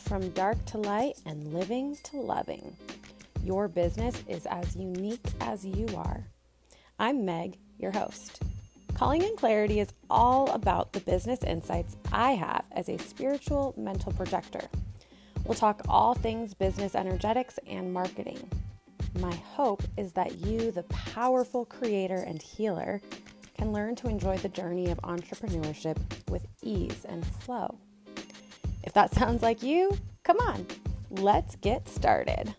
from dark to light and living to loving. Your business is as unique as you are. I'm Meg, your host. Calling in Clarity is all about the business insights I have as a spiritual mental projector. We'll talk all things business energetics and marketing. My hope is that you, the powerful creator and healer, can learn to enjoy the journey of entrepreneurship with ease and flow. If that sounds like you, come on, let's get started.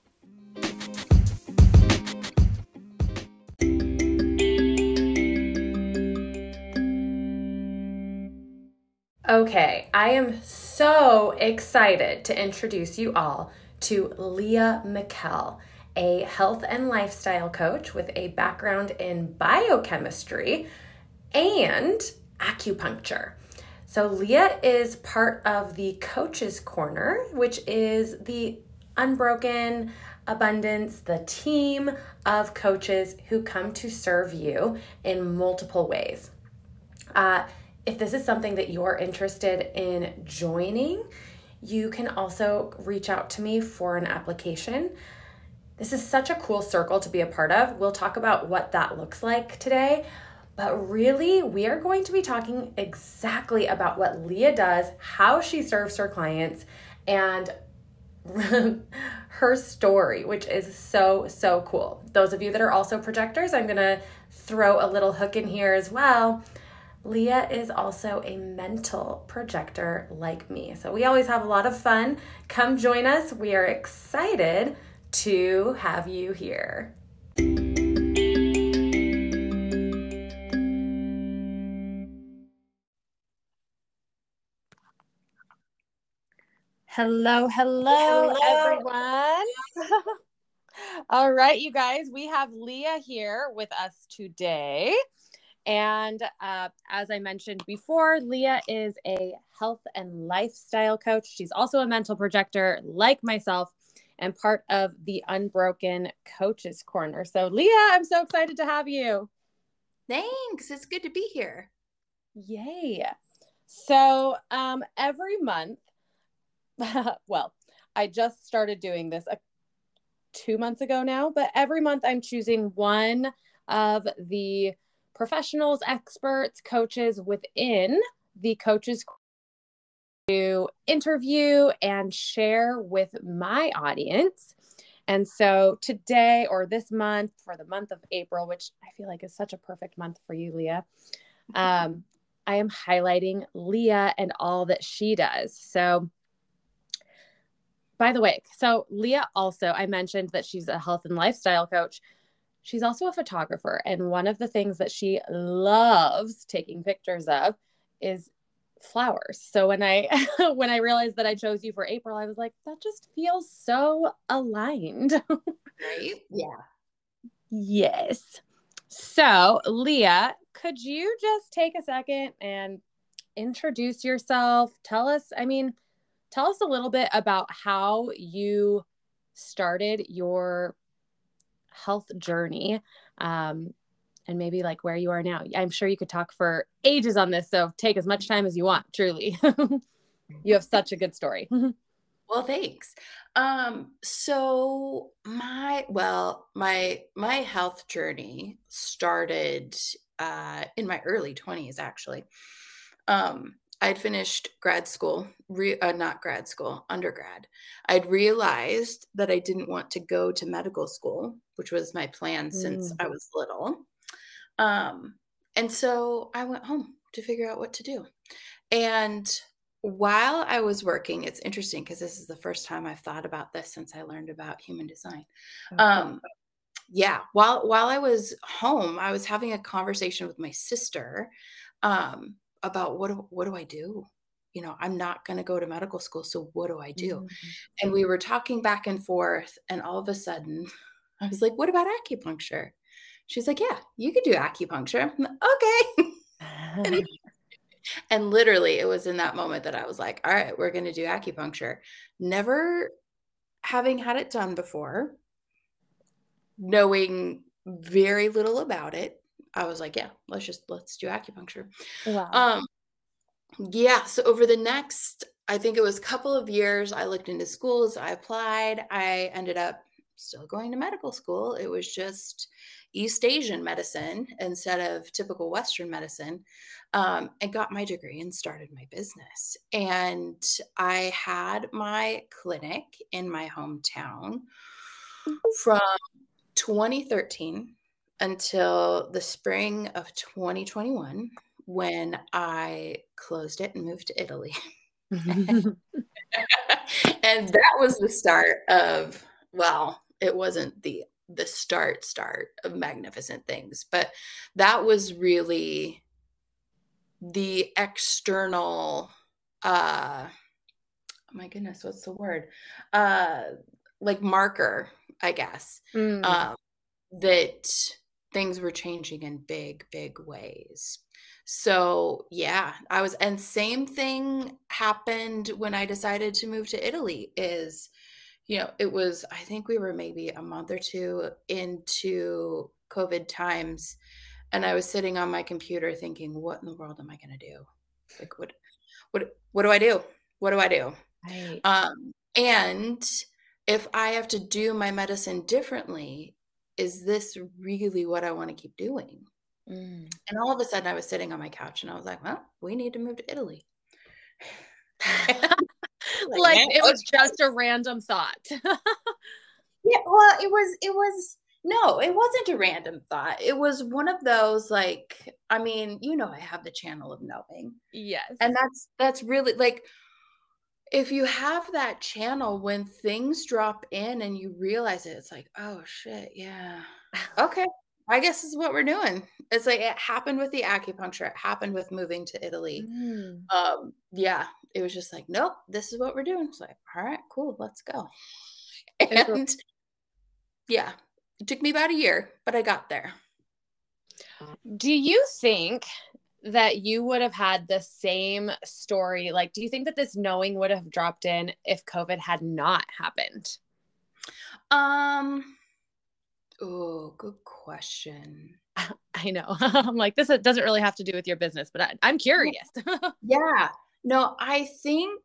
Okay, I am so excited to introduce you all to Leah Mikkel, a health and lifestyle coach with a background in biochemistry and acupuncture. So Leah is part of the Coach's Corner, which is the Unbroken Abundance, the team of coaches who come to serve you in multiple ways. If this is something that you're interested in joining, you can also reach out to me for an application. This is such a cool circle to be a part of. We'll talk about what that looks like today, but really we are going to be talking exactly about what Leah does, how she serves her clients, and her story, which is so cool. Those of you that are also projectors, I'm going to throw a little hook in here as well. Leah is also a mental projector like me. So we always have a lot of fun. Come join us. We are excited to have you here. Hello, everyone. All right, you guys, we have Leah here with us today. And as I mentioned before, Leah is a health and lifestyle coach. She's also a mental projector like myself and part of the Unbroken Coach's Corner. So Leah, I'm so excited to have you. Thanks. It's good to be here. Yay. So every month, well, I just started doing this 2 months ago now, but every month I'm choosing one of the professionals, experts, coaches within the Coaches to interview and share with my audience. And so today, or this month, for the month of April, which I feel like is such a perfect month for you, Leah, I am highlighting Leah and all that she does. So by the way, so Leah also, I mentioned that she's a health and lifestyle coach. She's also a photographer. And one of the things that she loves taking pictures of is flowers. So when I when I realized that I chose you for April, I was like, that just feels so aligned. Right? Yeah. Yes. So Leah, could you just take a second and introduce yourself? Tell us a little bit about how you started your health journey, and maybe like where you are now. I'm sure you could talk for ages on this, so take as much time as you want, truly. You have such a good story. Well, thanks. So my health journey started in my early 20s, actually. I'd finished undergrad. I'd realized that I didn't want to go to medical school, which was my plan since I was little. And so I went home to figure out what to do. And while I was working, it's interesting because this is the first time I've thought about this since I learned about human design. Okay. While I was home, I was having a conversation with my sister about what do I do? You know, I'm not going to go to medical school, so what do I do? And we were talking back and forth, and all of a sudden, I was like, "What about acupuncture?" She's like, "Yeah, you could do acupuncture." I'm like, okay. And literally, it was in that moment that I was like, "All right, we're going to do acupuncture." Never having had it done before, knowing very little about it, I was like, "Yeah, let's do acupuncture." Wow. Yeah, so over the next I think it was a couple of years. I looked into schools, I applied. I ended up still going to medical school. It was just East Asian medicine instead of typical Western medicine, and got my degree and started my business. And I had my clinic in my hometown from 2013 until the spring of 2021 when I closed it and moved to Italy. And that was the start of, well, it wasn't the start of magnificent things, but that was really the external oh my goodness, what's the word? Uh like marker, I guess. Mm. Um that things were changing in big, big ways. So, yeah, and same thing happened when I decided to move to Italy is, it was, I think we were maybe a month or two into COVID times, and I was sitting on my computer thinking, what in the world am I going to do? Like, what do I do? What do I do? Right. And if I have to do my medicine differently, is this really what I want to keep doing? Mm. And all of a sudden I was sitting on my couch and I was like, well, we need to move to Italy. Like, Like man, it was okay. just a random thought. Yeah, well, no, it wasn't a random thought. It was one of those, like, I mean, I have the channel of knowing. Yes. And that's really like, if you have that channel, when things drop in and you realize it, it's like, oh shit, yeah. Okay. I guess this is what we're doing. It's like it happened with the acupuncture. It happened with moving to Italy. Mm. Yeah, it was just like, nope, this is what we're doing. It's like, all right, cool, let's go. It- And yeah, it took me about a year, but I got there. Do you think that you would have had the same story? Like, do you think that this knowing would have dropped in if COVID had not happened? Um, oh, good question. I know. I'm like, this doesn't really have to do with your business, but I'm curious. Yeah. No, I think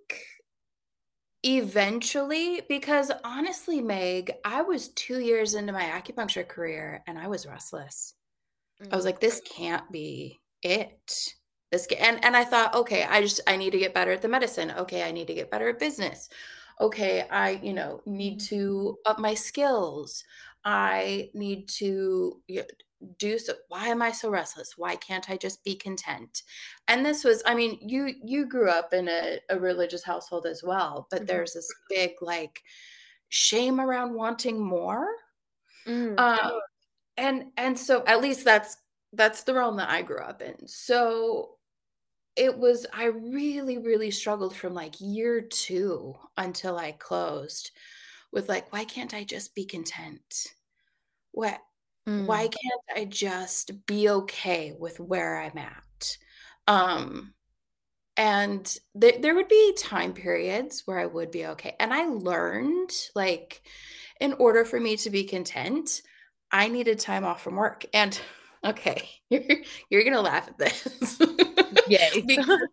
eventually, because honestly, Meg, I was 2 years into my acupuncture career and I was restless. I was Mm. like, this can't be it. And I thought, okay, I need to get better at the medicine. Okay, I need to get better at business. Okay, I, need to up my skills. I need to do so. Why am I so restless? Why can't I just be content? And this was, I mean, you grew up in a religious household as well, but Mhm. there's this big like shame around wanting more. Mm. Um, and so at least that's the realm that I grew up in. So I really, really struggled from like year 2 until I closed with like, why can't I just be content? What why Mm. can't I just be okay with where I'm at? Um, and there would be time periods where I would be okay. And I learned, like, in order for me to be content, I needed time off from work. And okay, you're gonna laugh at this. Yay. Because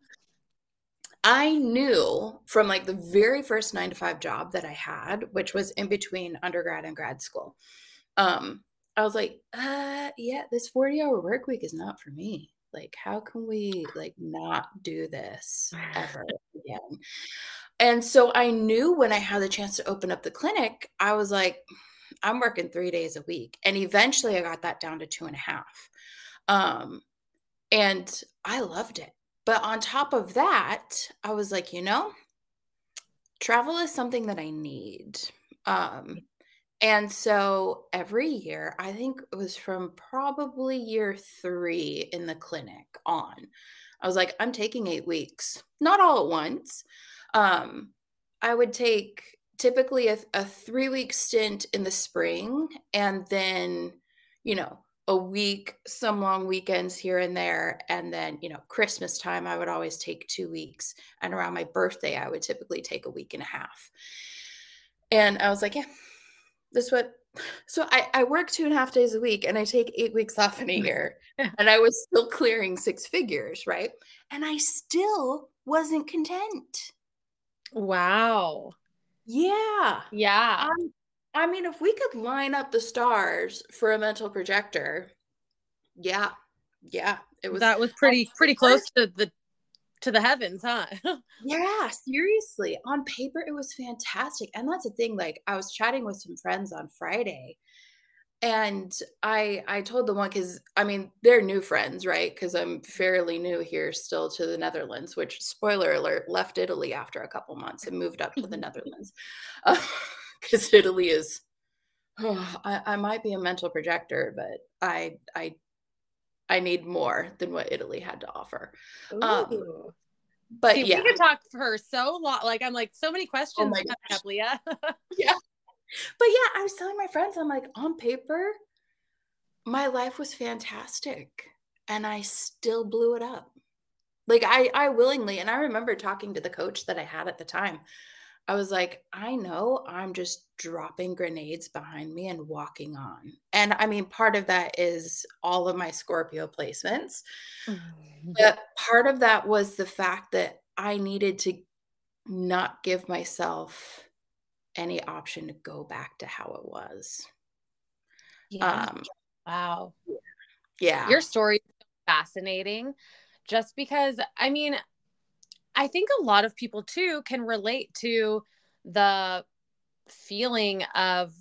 I knew from like the very first 9 to 5 job that I had, which was in between undergrad and grad school. I was like, yeah, this 40-hour work week is not for me. Like, how can we like not do this ever again? And so I knew when I had the chance to open up the clinic, I was like, I'm working 3 days a week. And eventually I got that down to 2.5. Um, and I loved it. But on top of that, I was like, travel is something that I need. Um, and so every year, I think it was from probably year 3 in the clinic on, I was like, I'm taking 8 weeks, not all at once. Um, I would take typically a 3-week stint in the spring and then, a week, some long weekends here and there. And then, Christmas time, I would always take 2 weeks. And around my birthday, I would typically take a week and a half. And I was like, yeah, this what so I work 2.5 days a week and I take 8 weeks off in a year. And I was still clearing 6 figures, right? And I still wasn't content. Wow. Yeah. Yeah. Um, I mean, if we could line up the stars for a mental projector, yeah. Yeah, it was That was on pretty paper. close to the heavens, huh? Yeah, seriously. On paper, it was fantastic. And that's the thing, like, I was chatting with some friends on Friday, and I told the one because I mean, they're new friends, right? Because I'm fairly new here still to the Netherlands, which, spoiler alert, left Italy after a couple months and moved up to the Netherlands. Because Italy is, I might be a mental projector, but I need more than what Italy had to offer. Um, Ooh. but See, we yeah. could talk for so long. Like, I'm like, so many Oh questions my coming gosh. up, Leah. Yeah. But yeah, I was telling my friends, I'm like, on paper, my life was fantastic, and I still blew it up. Like, I willingly, and I remember talking to the coach that I had at the time. I was like, "I know I'm just dropping grenades behind me and walking on." And I mean, part of that is all of my Scorpio placements, but part of that was the fact that I needed to not give myself any option to go back to how it was. Yeah. Um, Wow. yeah. Your story is so fascinating just because, I mean, I think a lot of people too can relate to the feeling of,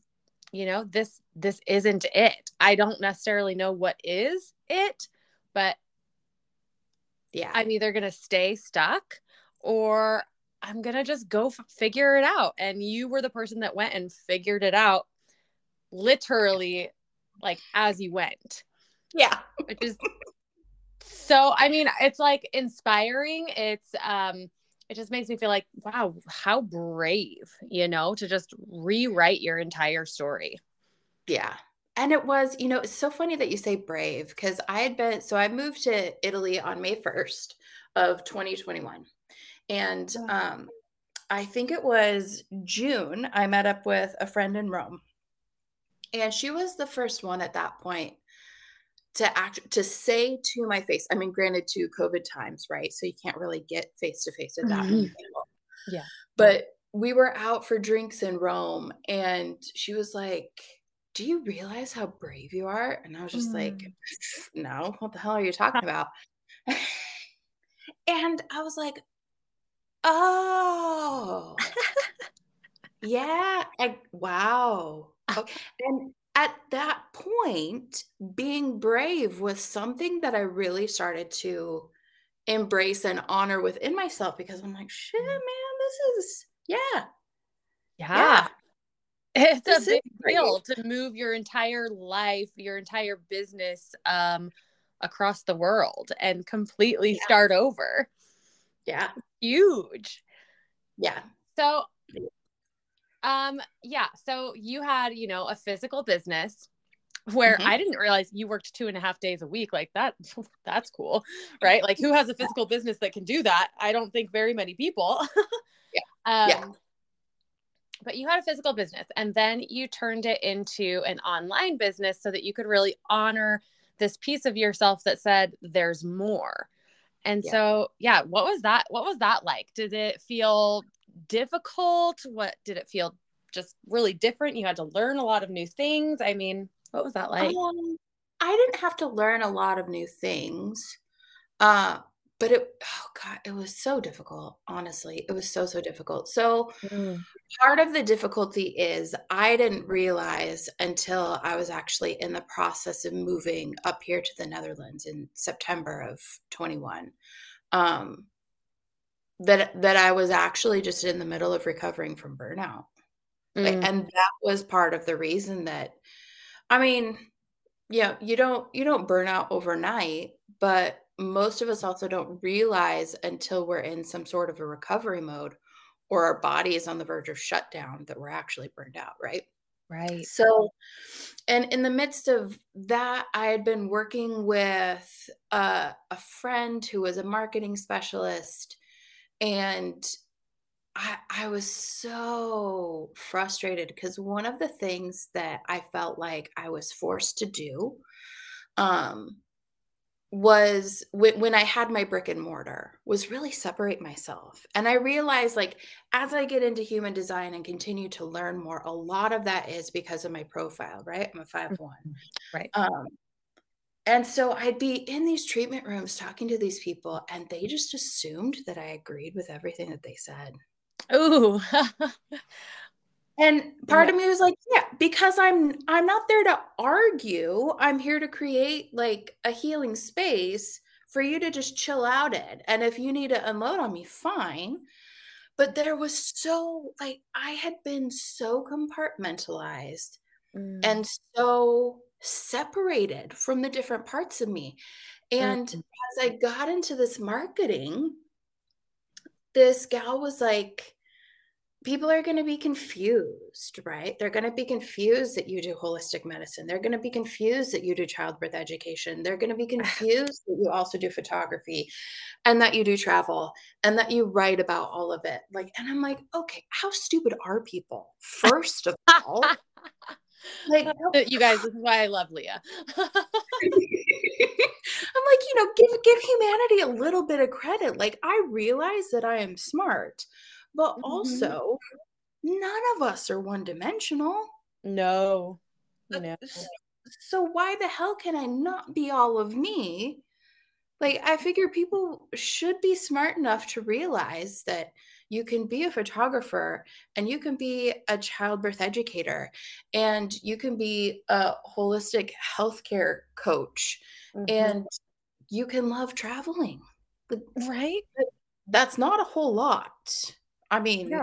this isn't it. I don't necessarily know what is it, but Yeah. I'm either going to stay stuck or I'm going to just go figure it out. And you were the person that went and figured it out literally like as you went, Yeah. which is so, I mean, it's like inspiring. It just makes me feel like, wow, how brave, to just rewrite your entire story. Yeah. And it was, it's so funny that you say brave because I moved to Italy on May 1st of 2021. And I think it was June, I met up with a friend in Rome. And she was the first one at that point to say to my face, I mean, granted to COVID times, right? So you can't really get face to face with that many people. Yeah. But we were out for drinks in Rome, and she was like, "Do you realize how brave you are?" And I was just like, Mm. "No, what the hell are you talking about?" And I was like, "Oh, yeah, wow." Okay. And at that point, being brave was something that I really started to embrace and honor within myself because I'm like, "Shit, man, this is yeah, Yeah. yeah, It's a this is big brave." deal to move your entire life, your entire business across the world and completely Yeah, start over. yeah, Huge. yeah. So, yeah, so you had, a physical business where I Mhm. didn't realize you worked 2.5 days a week. Like that, that's cool, right? Like who has a physical business that can do that? I don't think very many people. Yeah, yeah, um, but you had a physical business and then you turned it into an online business so that you could really honor this piece of yourself that said there's more. And yeah. so, yeah, what was that like? Did it feel difficult? What did it feel just really different? You had to learn a lot of new things. I mean, what was that like? I didn't have to learn a lot of new things, uh, but oh god, it was so difficult, honestly. It was so, so difficult. So, Mm. part of the difficulty is I didn't realize until I was actually in the process of moving up here to the Netherlands in September of 21, um, that I was actually just in the middle of recovering from burnout. Like, Mm. and that was part of the reason that I mean, yeah, you don't burn out overnight, but most of us also don't realize until we're in some sort of a recovery mode or our body is on the verge of shutdown that we're actually burned out, right? Right. So, and in the midst of that, I had been working with a friend who was a marketing specialist, and I was so frustrated because one of the things that I felt like I was forced to do, um, was when I had my brick and mortar, was really separate myself. And I realized, like, as I get into human design and continue to learn more, a lot of that is because of my profile, right? I'm a 5'1". Mhm. Right. Um, and so I'd be in these treatment rooms talking to these people, and they just assumed that I agreed with everything that they said. Ooh. And part Yeah. of me was like, yeah, because I'm not there to argue. I'm here to create like a healing space for you to just chill out in. And if you need to unload on me, fine. But there was so like I had been so compartmentalized Mm. and so separated from the different parts of me. And Mm. as I got into this marketing, this gal was like, people are going to be confused, right? They're going to be confused that you do holistic medicine. They're going to be confused that you do childbirth education. They're going to be confused that you also do photography and that you do travel and that you write about all of it. Like, and I'm like, okay, how stupid are people? First of all, like, You guys, this is why I love Leah. I'm like, give humanity a little bit of credit. Like, I realize that I am smart, but Mhm. also none of us are one dimensional. No. Uh, No. s So why the hell can I not be all of me? Like, I figure people should be smart enough to realize that you can be a photographer and you can be a childbirth educator and you can be a holistic healthcare coach Mhm. and you can love traveling. But Right? that's not a whole lot. I No. mean,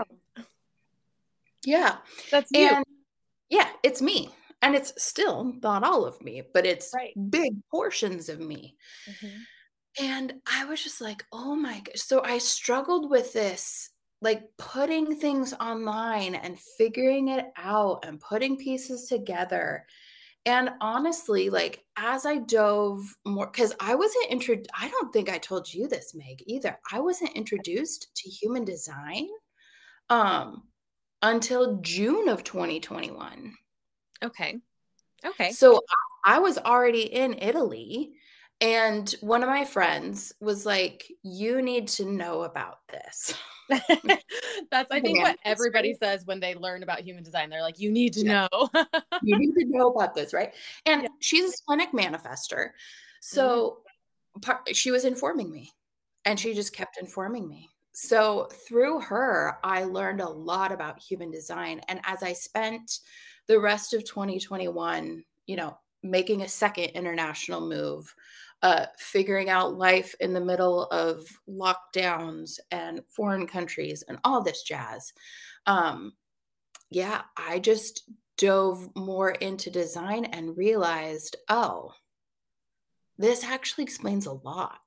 yeah. That's you. And yeah, it's me. And it's still not all of me, but it's Right. big portions of me. Mhm. And I was just like, "Oh my gosh." So I struggled with this, like putting things online and figuring it out and putting pieces together. And honestly, like as I dove more, because I don't think I told you this, Meg, either. I wasn't introduced to human design um until June of 2021. Okay. Okay. So I was already in Italy, and one of my friends was like, "You need to know about this." That's, I think, Man, what everybody says when they learn about human design. They're like, you need to yeah, know. you need to know about this, right? And Yeah. she's a splenic manifester. Mm. So she was informing me, and she just kept informing me. So through her, I learned a lot about human design. And as I spent the rest of 2021, making a second international move, figuring out life in the middle of lockdowns and foreign countries and all this jazz. Um, yeah, I just dove more into design and realized, oh, this actually explains a lot.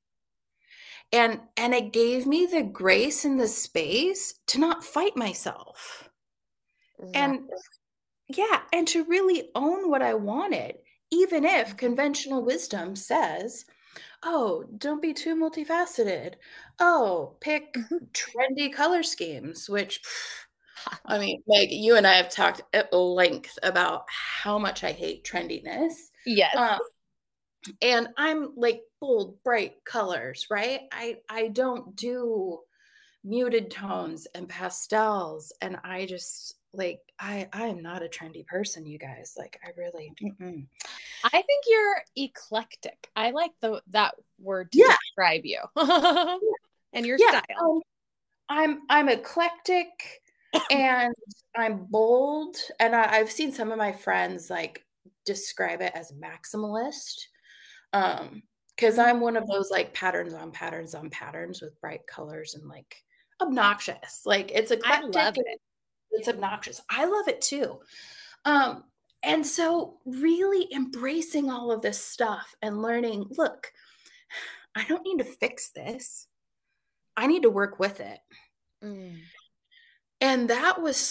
And it gave me the grace and the space to not fight myself. Right. And yeah, and to really own what I wanted, even if conventional wisdom says, "Oh, don't be too multifaceted. Oh, pick trendy color schemes," which I mean, like you and I have talked at length about how much I hate trendiness. Yes. Um, and I'm like bold, bright colors, right? I don't do muted tones and pastels, and I just like I am not a trendy person, you guys. Like I really mm-mm. I think you're eclectic. I like that word to Yeah, describe you and your yeah. style. I'm eclectic and I'm bold, and I've seen some of my friends like describe it as maximalist. Because Mm. I'm one of those like patterns on patterns on patterns with bright colors and like obnoxious. Like it's I eclectic love and it. it's obnoxious. I love it too. Um, and so really embracing all of this stuff and learning, look, I don't need to fix this. I need to work with it. Mm. And that was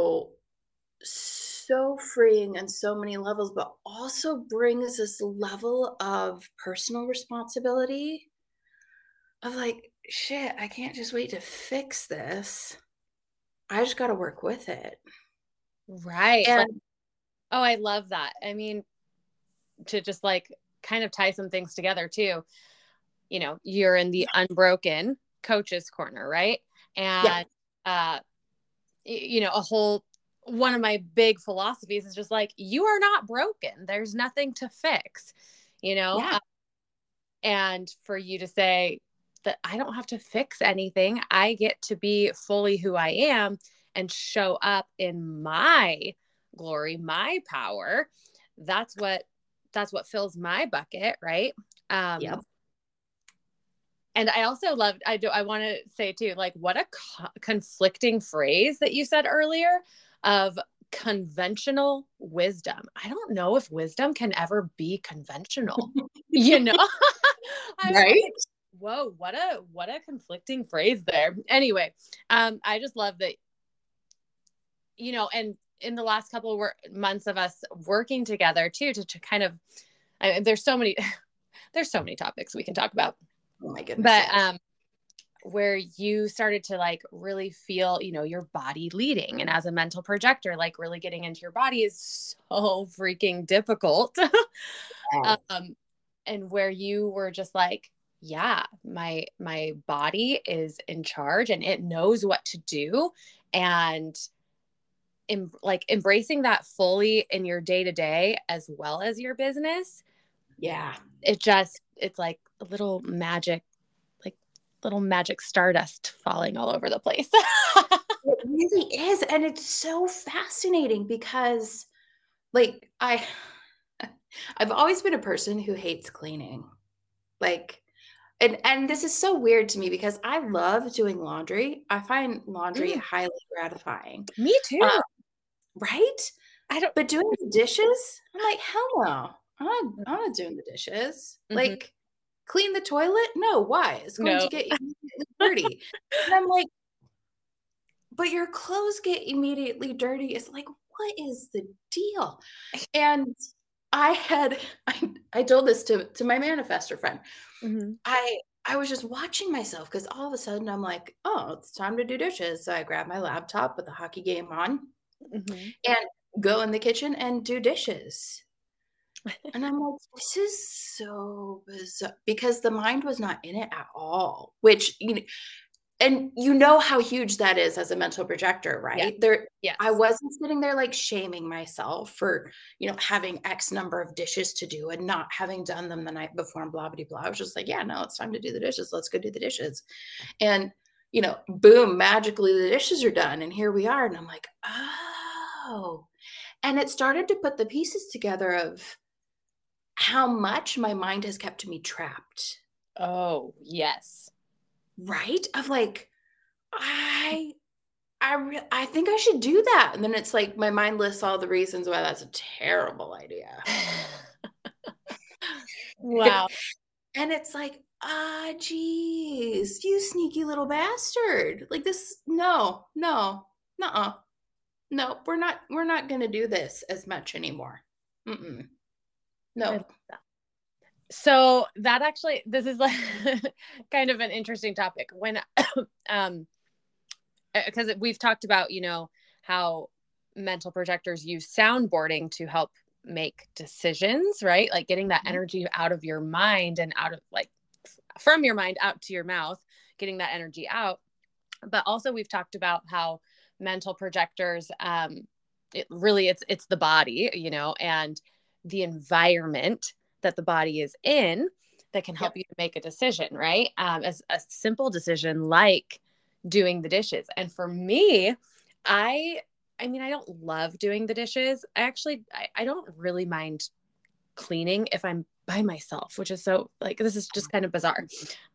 so freeing on so many levels, but also brings this level of personal responsibility of like, shit, I can't just wait to fix this. I just got to work with it. Right. Like, And oh, I love that. I mean, to just like kind of tie some things together too. You know, you're in the unbroken coach's corner, right? Yeah. And, you know, one of my big philosophies is just like, you are not broken. There's nothing to fix, you know? Yeah. And for you to say that I don't have to fix anything, I get to be fully who I am and show up in my glory, my power. That's what fills my bucket, right? Yep. And I also loved, I want to say too, like, what a conflicting phrase that you said earlier of conventional wisdom. I don't know if wisdom can ever be conventional, you know? I was Right. like, whoa, what a conflicting phrase there. Anyway, I just love that, you know, and in the last couple of months of us working together too, to kind of, there's so many topics we can talk about. Oh my goodness. But yes. Where you started to like really feel, you know, your body leading, and as a mental projector, like really getting into your body is so freaking difficult. And where you were just like, yeah, my body is in charge and it knows what to do. And like embracing that fully in your day to day as well as your business. Yeah. It's like a little magic stardust falling all over the place. It really is. And it's so fascinating because like I've always been a person who hates cleaning. Like, and this is so weird to me because I love doing laundry. I find laundry highly gratifying. Me too. Right? I don't. But doing the dishes, I'm like, hell no. I'm not doing the dishes. Like, clean the toilet? No, why? It's going No. to get immediately dirty. And I'm like, but your clothes get immediately dirty. It's like, what is the deal? And I told this to my manifestor friend. I was just watching myself because all of a sudden I'm like, oh, it's time to do dishes. So I grab my laptop with the hockey game on and go in the kitchen and do dishes. And I'm like, this is so bizarre because the mind was not in it at all, which, you know, and you know how huge that is as a mental projector, right? Yes. I wasn't sitting there like shaming myself for, you know, having X number of dishes to do and not having done them the night before and blah, blah, blah. I was just like, yeah, no, it's time to do the dishes. Let's go do the dishes. And, you know, boom, magically the dishes are done. And here we are. And I'm like, oh. And it started to put the pieces together of how much my mind has kept me trapped. Oh, yes. Right? Of like, I think I should do that. And then it's like my mind lists all the reasons why that's a terrible idea. Wow. And it's like, geez, you sneaky little bastard. Like this, no, nuh-uh. No, we're not gonna do this as much anymore. No. So that actually, this is like kind of an interesting topic when, because we've talked about, you know, how mental projectors use soundboarding to help make decisions, right? Like getting that energy out of your mind and out of like from your mind out to your mouth, getting that energy out. But also we've talked about how mental projectors, it's the body, you know, and the environment that the body is in that can help you to make a decision, right? As a simple decision like doing the dishes. And for me, I mean, I don't love doing the dishes. I don't really mind cleaning if I'm by myself, which is so like, this is just kind of bizarre.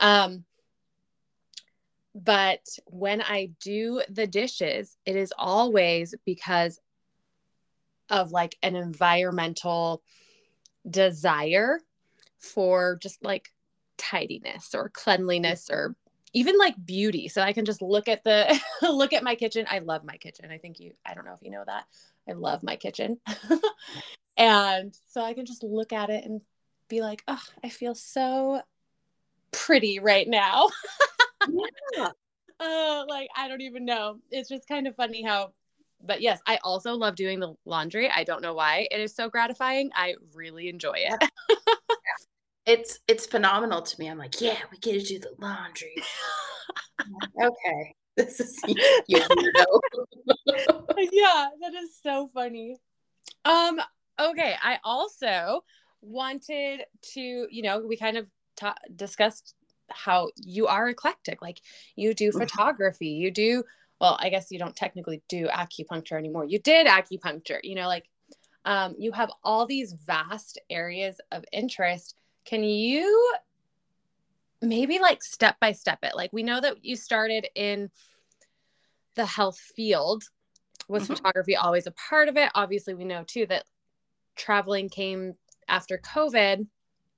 But when I do the dishes, it is always because of like an environmental desire for just like tidiness or cleanliness or even like beauty. So I can just look at look at my kitchen. I love my kitchen. I don't know if you know that. I love my kitchen. And so I can just look at it and be like, oh, I feel so pretty right now. Yeah. Like, I don't even know. It's just kind of funny how, but yes, I also love doing the laundry. I don't know why it is so gratifying. I really enjoy it. It's phenomenal to me. I'm like, yeah, we get to do the laundry. I'm like, okay, this is you weirdo. Yeah, that is so funny. Okay, I also wanted to, we kind of discussed how you are eclectic. Like you do photography, you do, well, I guess you don't technically do acupuncture anymore. You did acupuncture, like you have all these vast areas of interest. Can you maybe like step by step it? Like we know that you started in the health field. Was photography always a part of it? Obviously, we know too that traveling came after COVID.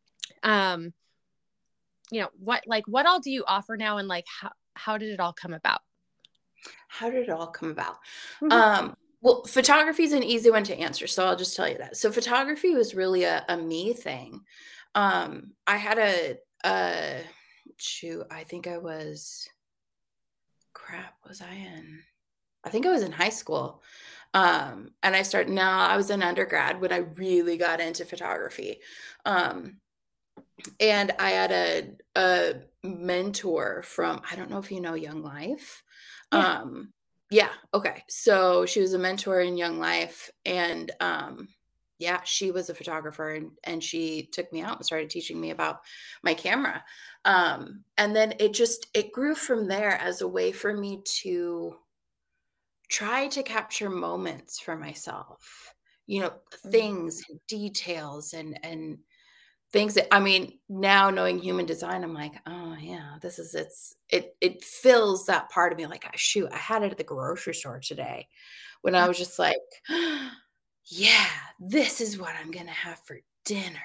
What all do you offer now, and like how did it all come about? How did it all come about? Mm-hmm. Well, photography is an easy one to answer, so I'll just tell you that. So photography was really a me thing. I had a shoot, I think I was crap, was I in? I think I was in high school. And I was in undergrad when I really got into photography. Um, and I had a mentor from, I don't know if you know Young Life. Yeah. Yeah, okay. So she was a mentor in Young Life, and yeah, she was a photographer, and she took me out and started teaching me about my camera. And then it grew from there as a way for me to try to capture moments for myself, things and details and things that, I mean, now knowing human design, I'm like, oh yeah, it fills that part of me. Like, shoot, I had it at the grocery store today when I was just like, yeah, this is what I'm gonna have for dinner.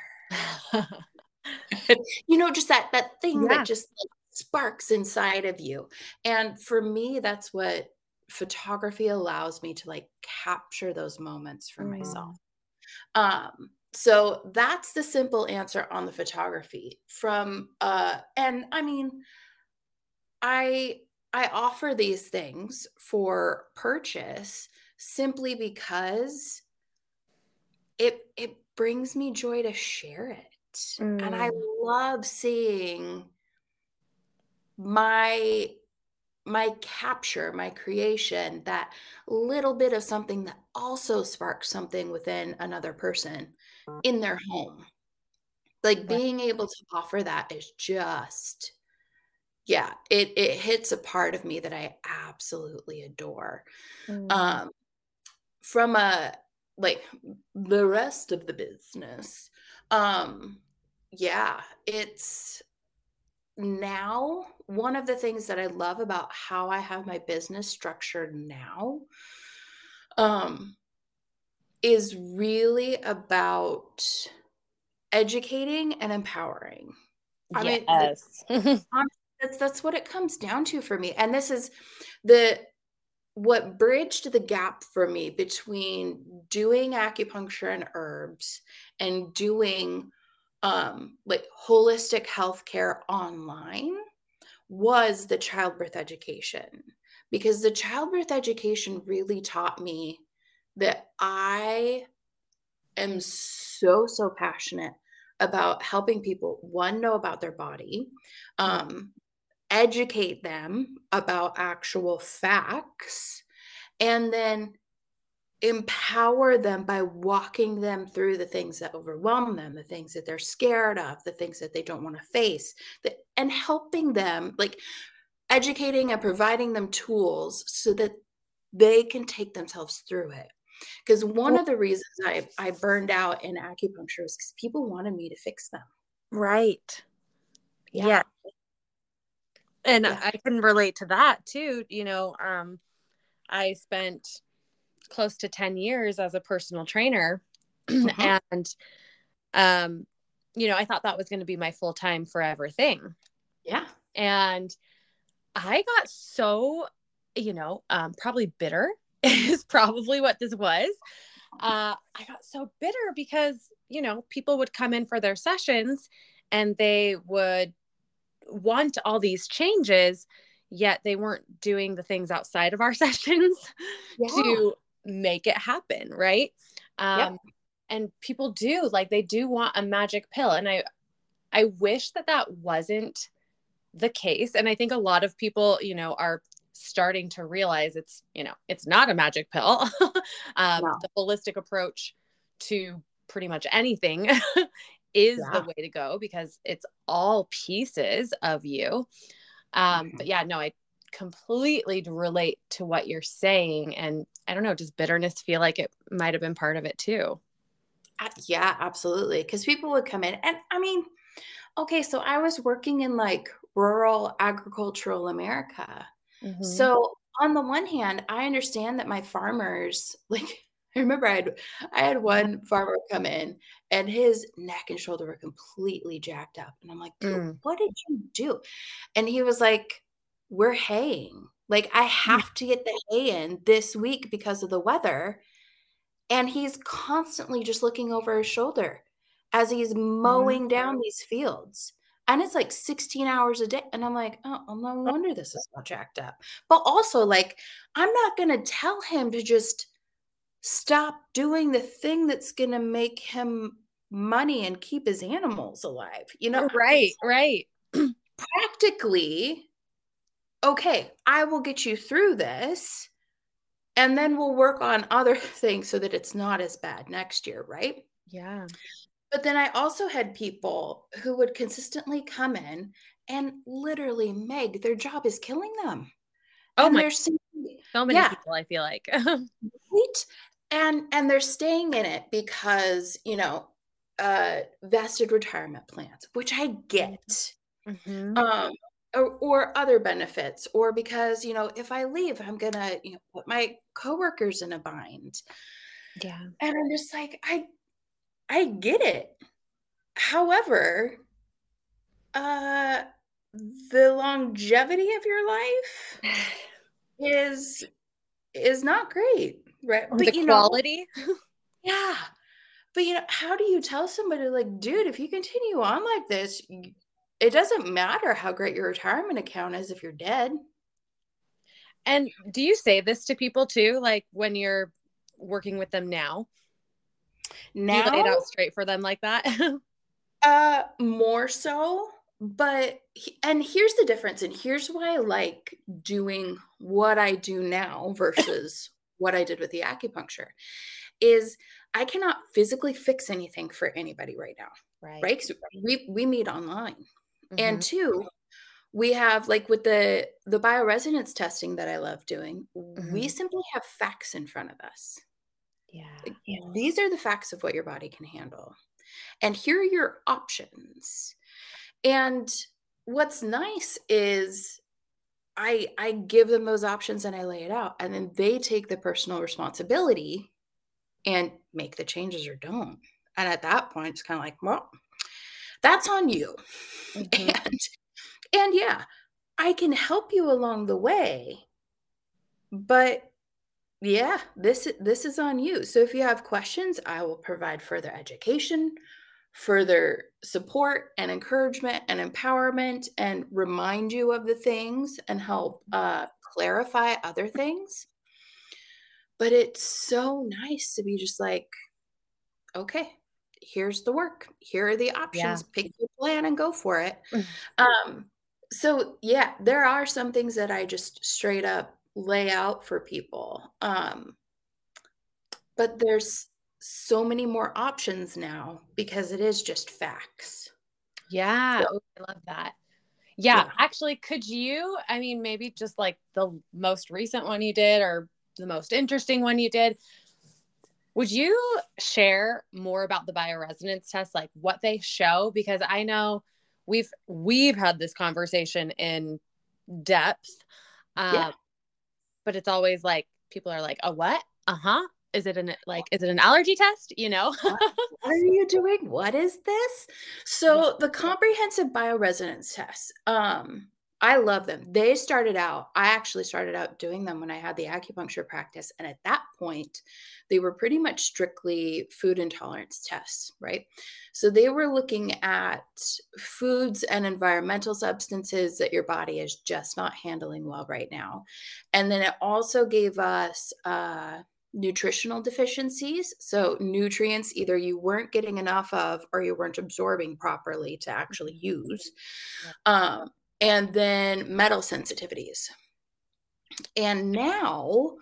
Just that thing that Yeah. just like sparks inside of you. And for me, that's what photography allows me to like capture those moments for myself. Mm. So that's the simple answer on the photography and I mean, I I offer these things for purchase simply because it brings me joy to share it. And I Mm. love seeing my capture, my creation, that little bit of something that also sparks something within another person in their home. Like Right. being able to offer that is just, yeah, it hits a part of me that I absolutely adore. Mm. Um, from a like the rest of the business, um, yeah, it's now one of the things that I love about how I have my business structured now, um, is really about educating and empowering. I mean, Yes. that's what it comes down to for me, and this is the what bridged the gap for me between doing acupuncture and herbs and doing, like, holistic healthcare online was the childbirth education, because the childbirth education really taught me that I am so, so passionate about helping people, one, know about their body, um, educate them about actual facts, and then empower them by walking them through the things that overwhelm them, the things that they're scared of, the things that they don't want to face, and helping them, like educating and providing them tools so that they can take themselves through it. Because one of the reasons I burned out in acupuncture was because people wanted me to fix them. Right. Yeah. Yeah. And Yeah. I can relate to that too. I spent close to 10 years as a personal trainer. Hmm. And, um, I thought that was going to be my full-time forever thing. Yeah. And I got so, probably bitter is probably what this was. I got so bitter because, people would come in for their sessions and they would want all these changes, yet they weren't doing the things outside of our sessions Yeah. to make it happen. Right. Yep. And people do, like, they do want a magic pill. And I I wish that that wasn't the case. And I think a lot of people, you know, are starting to realize it's, you know, it's not a magic pill. No. The holistic approach to pretty much anything is the Yeah. way to go because it's all pieces of you. But yeah, no, I completely relate to what you're saying. And I don't know, does bitterness feel like it might have been part of it too? Yeah, absolutely. Because people would come in, and I mean, okay, so I was working in like rural agricultural America. Mm-hmm. So on the one hand, I understand that my farmers, like I remember I had one farmer come in and his neck and shoulder were completely jacked up. And I'm like, dude, Mm. what did you do? And he was like, we're haying. Like I have to get the hay in this week because of the weather. And he's constantly just looking over his shoulder as he's Mhm. mowing down these fields. And it's like 16 hours a day. And I'm like, oh, well, no wonder this is all jacked up. But also, like, I'm not going to tell him to just stop doing the thing that's going to make him money and keep his animals alive. You know, Right, it's right. practically okay, I will get you through this. And then we'll work on other things so that it's not as bad next year, right? Yeah. But then I also had people who would consistently come in and literally, Meg, their job is killing them. Oh And my, they're simply, so many yeah, people, I feel like. right. And they're staying in it because, vested retirement plans, which I get. Mm-hmm. Um, or other benefits, or because, if I leave, I'm gonna, put my coworkers in a bind. Yeah. And I'm just like, I get it. However, uh, the longevity of your life is not great, right? Or the But quality. yeah. But how do you tell somebody like, dude, if you continue on like this, it doesn't matter how great your retirement account is if you're dead. And do you say this to people too? Like when you're working with them now, do you lay Now, it out straight for them like that? more so, but and here's the difference, and here's why I like doing what I do now versus what I did with the acupuncture, is I cannot physically fix anything for anybody right now, Right. right? 'Cause we meet online. And Mm-hmm. two, we have like with the bioresonance testing that I love doing, we Mm-hmm. simply have facts in front of us. Yeah. Like, these are the facts of what your body can handle. And here are your options. And what's nice is I give them those options and I lay it out, and then they take the personal responsibility and make the changes or don't. And at that point, it's kind of like, well, that's on you. Mm-hmm. And yeah, I can help you along the way, but yeah, this is on you. So if you have questions, I will provide further education, further support and encouragement and empowerment, and remind you of the things and help clarify other things. But it's so nice to be just like, okay, here's the work. Here are the Yeah. options. Pick your plan and go for it. Um, so yeah, there are some things that I just straight up lay out for people. But there's so many more options now because it is just facts. Yeah. So Oh, I love that. Yeah. yeah. Actually, could you, I mean, maybe just like the most recent one you did or the most interesting one you did, would you share more about the bioresonance test, like what they show? Because I know we've had this conversation in depth, Yeah. um, but it's always like people are like, "A what? Uh huh. Is it an allergy test? You know?" What are you doing? What is this? Yeah. So the comprehensive bioresonance tests, I love them. I actually started out doing them when I had the acupuncture practice. And at that point, they were pretty much strictly food intolerance tests, right? So they were looking at foods and environmental substances that your body is just not handling well right now. And then it also gave us nutritional deficiencies. So nutrients either you weren't getting enough of or you weren't absorbing properly to actually use. Yep. Um, and then metal sensitivities. And now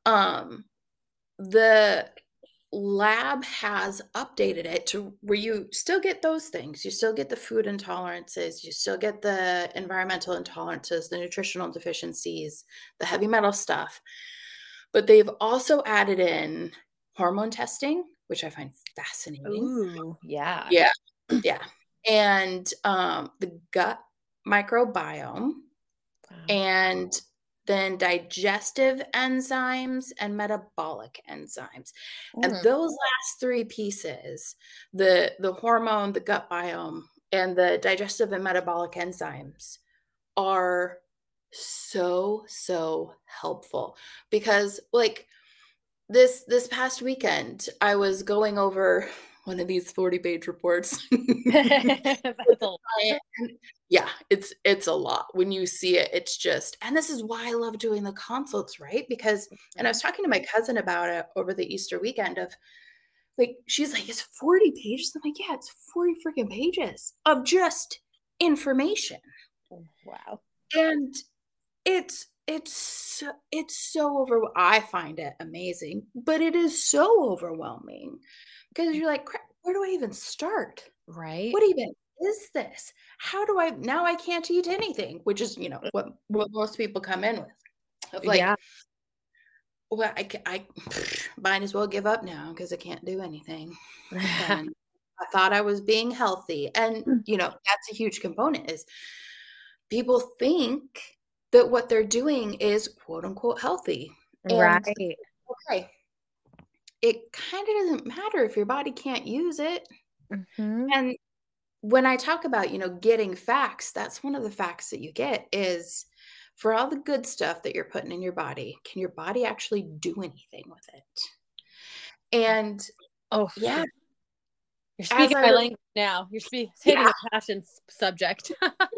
the lab has updated it to where you still get those things. You still get the food intolerances, you still get the environmental intolerances, the nutritional deficiencies, the heavy metal stuff. But they've also added in hormone testing, which I find fascinating. Ooh, yeah. Yeah. Yeah. And the gut microbiome, Wow. and then digestive enzymes and metabolic enzymes. And those last three pieces, the hormone, the gut biome, and the digestive and metabolic enzymes are so helpful because like this past weekend I was going over one of these 40-page reports. That's a lot. Yeah, it's a lot. When you see it, it's just, and this is why I love doing the consults, right? Because, and I was talking to my cousin about it over the Easter weekend of like, she's like, it's 40 pages. I'm like, yeah, it's 40 freaking pages of just information. Wow. And it's so I find it amazing, but it is so overwhelming because you're like, crap, where do I even start? Right. What even is this? How do I now I can't eat anything, which is, what most people come in with. Of like, Yeah. well, I might as well give up now because I can't do anything. And I thought I was being healthy. And, that's a huge component is people think that what they're doing is quote unquote healthy. And Right. okay, it kind of doesn't matter if your body can't use it. Mm-hmm. And when I talk about, getting facts, that's one of the facts that you get is for all the good stuff that you're putting in your body, can your body actually do anything with it? And Oh, yeah, you're speaking my language now. You're hitting a passion subject.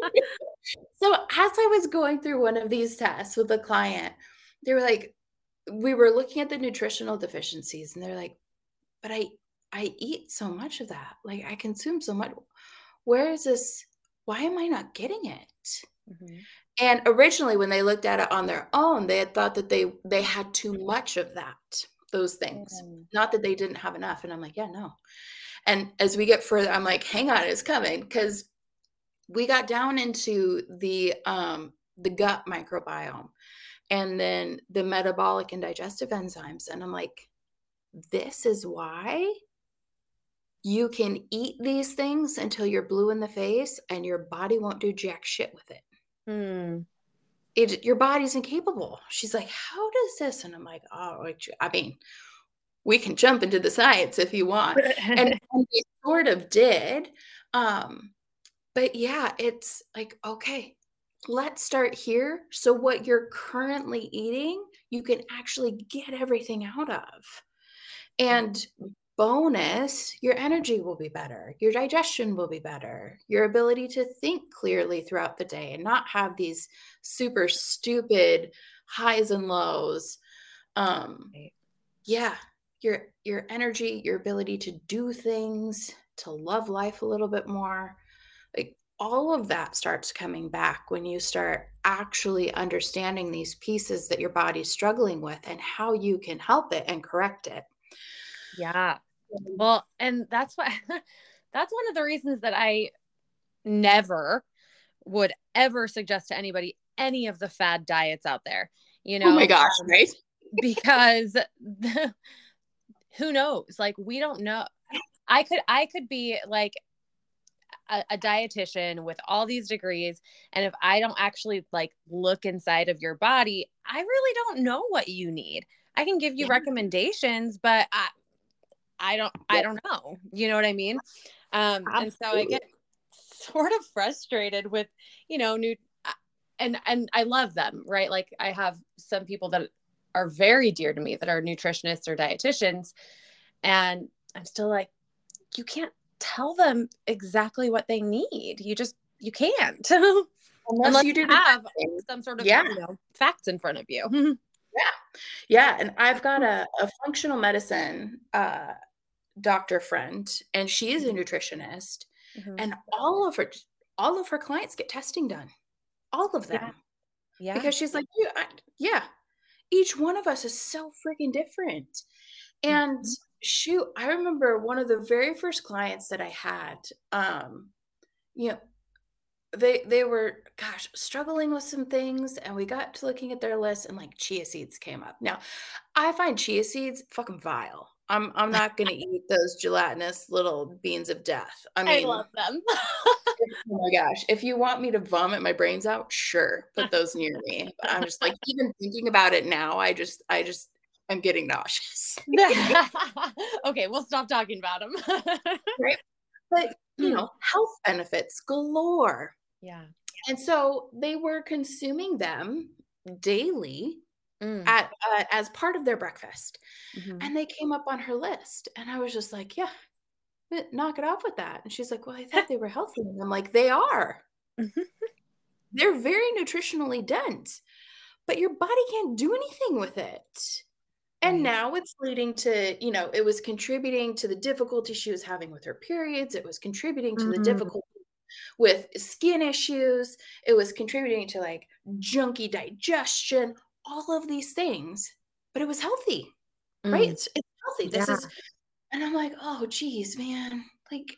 So as I was going through one of these tests with a client, they were like, we were looking at the nutritional deficiencies and they're like, but I eat so much of that. Like I consume so much. Where is this? Why am I not getting it? Mm-hmm. And originally when they looked at it on their own, they had thought that they had too much of those things. Not that they didn't have enough. And I'm like, yeah, no. And as we get further, I'm like, hang on, it's coming. Because we got down into the gut microbiome and then the metabolic and digestive enzymes. And I'm like, this is why you can eat these things until you're blue in the face and your body won't do jack shit with it. Your body's incapable. She's like, how does this? And I'm like, oh, I mean, we can jump into the science if you want. and we sort of did. But yeah, it's like, okay, let's start here. So what you're currently eating, you can actually get everything out of. And bonus, your energy will be better. Your digestion will be better. Your ability to think clearly throughout the day and not have these super stupid highs and lows. Yeah, your energy, your ability to do things, to love life a little bit more. Like all of that starts coming back when you start actually understanding these pieces that your body's struggling with and how you can help it and correct it. Yeah. Well, and that's why that's one of the reasons that I never would ever suggest to anybody any of the fad diets out there, Oh my gosh, right? Because who knows? Like we don't know. I could be like a dietitian with all these degrees, and if I don't actually like look inside of your body, I really don't know what you need. I can give you recommendations, but I don't know. You know what I mean? And so I get sort of frustrated with, and I love them, right? Like I have some people that are very dear to me that are nutritionists or dietitians, and I'm still like, you can't tell them exactly what they need. You can't. Unless you do have some sort of facts in front of you. Yeah. And I've got a functional medicine doctor friend, and she is a nutritionist, Mhm. and all of her clients get testing done. All of Yeah. them. Yeah. Because she's like, yeah, each one of us is so freaking different. And Mhm. shoot, I remember one of the very first clients that I had, you know, they were, gosh, struggling with some things, and we got to looking at their list, and like chia seeds came up. Now, I find chia seeds fucking vile. I'm not gonna eat those gelatinous little beans of death. I I mean, love them. oh my gosh, if you want me to vomit my brains out, sure, put those near me. But I'm just like, even thinking about it now, I'm getting nauseous. Okay, we'll stop talking about them. Right? But, health benefits galore. Yeah. And so they were consuming them daily Mm. at as part of their breakfast. Mhm. And they came up on her list. And I was just like, yeah, knock it off with that. And she's like, well, I thought they were healthy. And I'm like, they are. They're very nutritionally dense, but your body can't do anything with it. And Right. now it's leading to, it was contributing to the difficulty she was having with her periods. It was contributing to the Mm. difficulty with skin issues. It was contributing to like junky digestion, all of these things. But it was healthy, right? Mm. It's healthy. This Yeah. is, and I'm like, oh, geez, man. Like,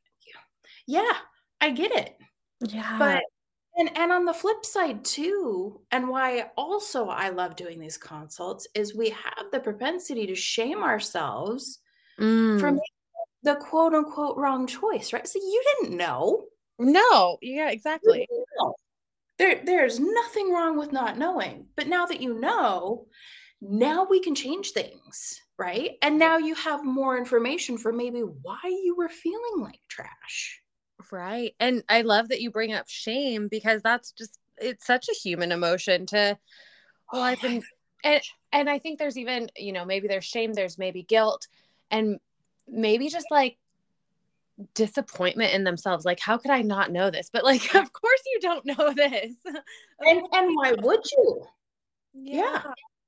yeah, I get it. Yeah. But and on the flip side too, and why also I love doing these consults is we have the propensity to shame ourselves for Mm. making the quote unquote wrong choice, right? So you didn't know. No. Yeah, You exactly. didn't know. There's nothing wrong with not knowing. But now that you know, now we can change things, right? And now you have more information for maybe why you were feeling like trash. Right. And I love that you bring up shame because that's just it's such a human emotion to well, Oh I've my been and and I think there's even, maybe there's shame, there's maybe guilt and maybe just like disappointment in themselves. Like, how could I not know this? But like, God. of course you don't know this. Of And course. and why would you? Yeah. Yeah.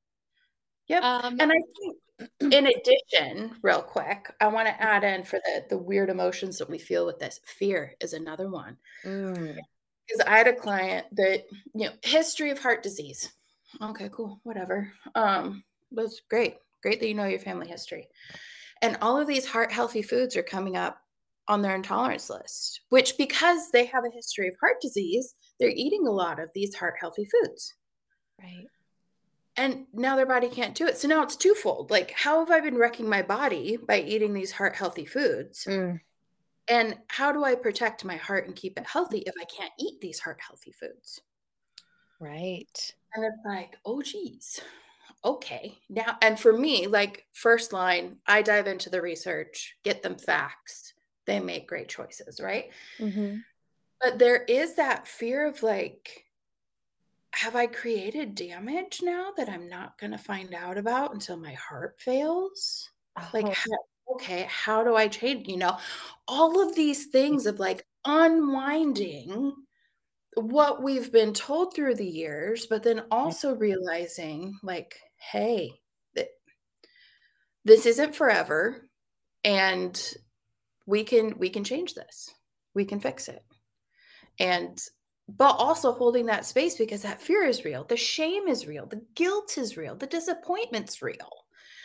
Yep. Um And I think in addition, real quick, I want to add in for the weird emotions that we feel with this. Fear is another one. mm, Because I had a client that, history of heart disease. Okay, cool, whatever. That's great. Great that you know your family history. And all of these heart healthy foods are coming up on their intolerance list, which because they have a history of heart disease, they're eating a lot of these heart healthy foods. right. And now their body can't do it. So now it's twofold. Like, how have I been wrecking my body by eating these heart healthy foods? Mm, And how do I protect my heart and keep it healthy if I can't eat these heart healthy foods? right. And it's like, oh, geez. Okay. Now, and for me, like, first line, I dive into the research, get them facts. They make great choices, right? Mm-hmm. But there is that fear of like, have I created damage now that I'm not going to find out about until my heart fails? Like, Oh, okay, how do I change? All of these things of like unwinding what we've been told through the years, but then also realizing, like, hey, th- this isn't forever, and we can change this. We can fix it. And but also holding that space because that fear is real. The shame is real. The guilt is real. The disappointment's real.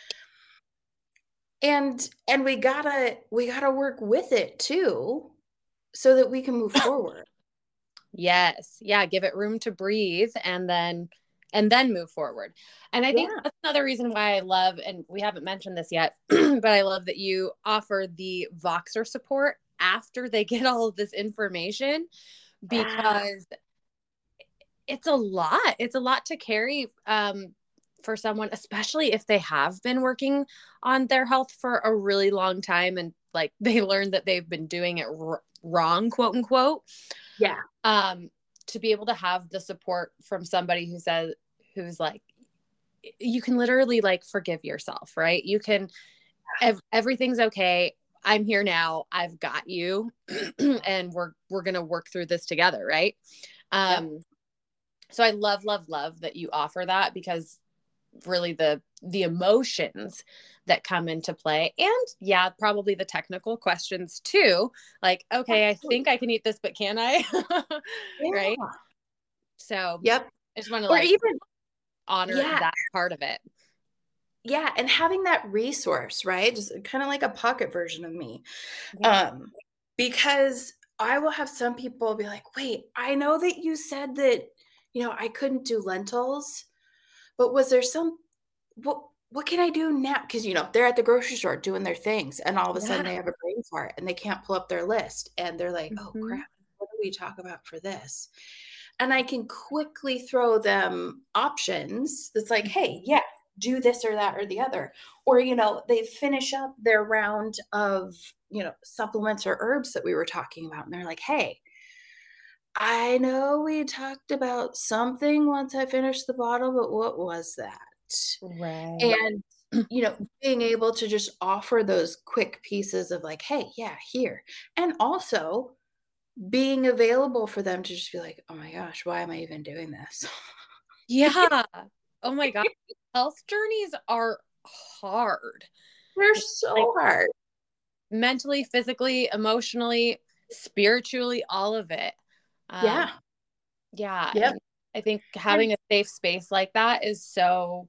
And we gotta work with it too so that we can move forward. yes. Yeah, give it room to breathe and then move forward. And I think Yeah. that's another reason why I love and we haven't mentioned this yet, but I love that you offer the Voxer support after they get all of this information Yeah. because it's a lot. It's a lot to carry for someone, especially if they have been working on their health for a really long time and like they learned that they've been doing it wrong, quote unquote. Yeah. Um, to be able to have the support from somebody who's like, you can literally like forgive yourself, right? You can, everything's okay. I'm here now. I've got you. And we're going to work through this together. Right. Yep. So I love, love, love that you offer that because really the emotions that come into play. And yeah, probably the technical questions too. Like, okay, I think I can eat this, but can I? Right. Yeah. So Yep. I just want to Or like even, honor yeah. that part of it. Yeah. And having that resource, right? Just kind of like a pocket version of me. Yeah. Because I will have some people be like, wait, I know that you said that, I couldn't do lentils, but was there what can I do now? Because, they're at the grocery store doing their things and all of a sudden Yeah. they have a brain fart and they can't pull up their list and they're like, oh Mhm. crap, what do we talk about for this? And I can quickly throw them options that's like, hey, yeah, do this or that or the other. Or, they finish up their round of, supplements or herbs that we were talking about. And they're like, hey, I know we talked about something once I finished the bottle, but what was that? Right. And, being able to just offer those quick pieces of like, hey, yeah, here. And also being available for them to just be like, oh my gosh, why am I even doing this? Yeah. Oh my God. Health journeys are hard. They're Like so hard. mentally, physically, emotionally, spiritually, all of it. Um, Yeah. yeah. Yep. And I think And having a safe space like that is so,